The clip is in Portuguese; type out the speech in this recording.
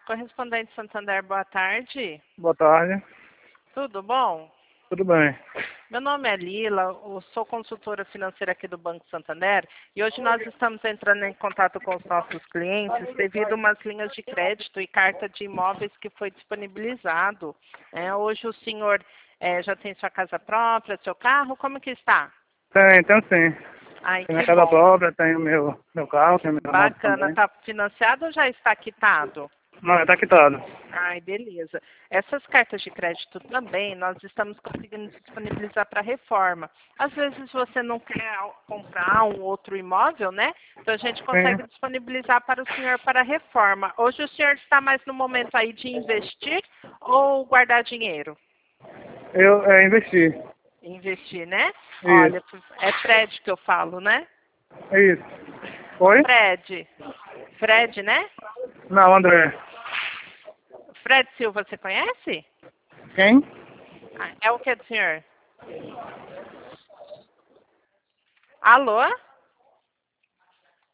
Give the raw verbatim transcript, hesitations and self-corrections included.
Correspondente Santander, boa tarde. Boa tarde. Tudo bom? Tudo bem. Meu nome é Lila, eu sou consultora financeira aqui do Banco Santander e hoje nós estamos entrando em contato com os nossos clientes devido a umas linhas de crédito e carta de imóveis que foi disponibilizado. É, hoje o senhor é, já tem sua casa própria, seu carro, como que está? Tem, tenho sim. Ai, Tenho minha que casa bom. própria, tenho meu, meu carro, tenho minha moto Bacana. também. Está financiado ou já está quitado? Não, tá quitado. Ai, beleza. Essas cartas de crédito também nós estamos conseguindo disponibilizar para reforma. Às vezes você não quer comprar um outro imóvel, né? Então a gente consegue Sim. disponibilizar para o senhor para reforma. Hoje o senhor está mais no momento aí de investir ou guardar dinheiro? Eu é, investi. Investir, né? Olha, Isso. é Fred que eu falo, né? Isso. Oi? Fred. Fred, né? Não, André. Fred Silva, você conhece? Quem? Ah, é o que do senhor? Alô?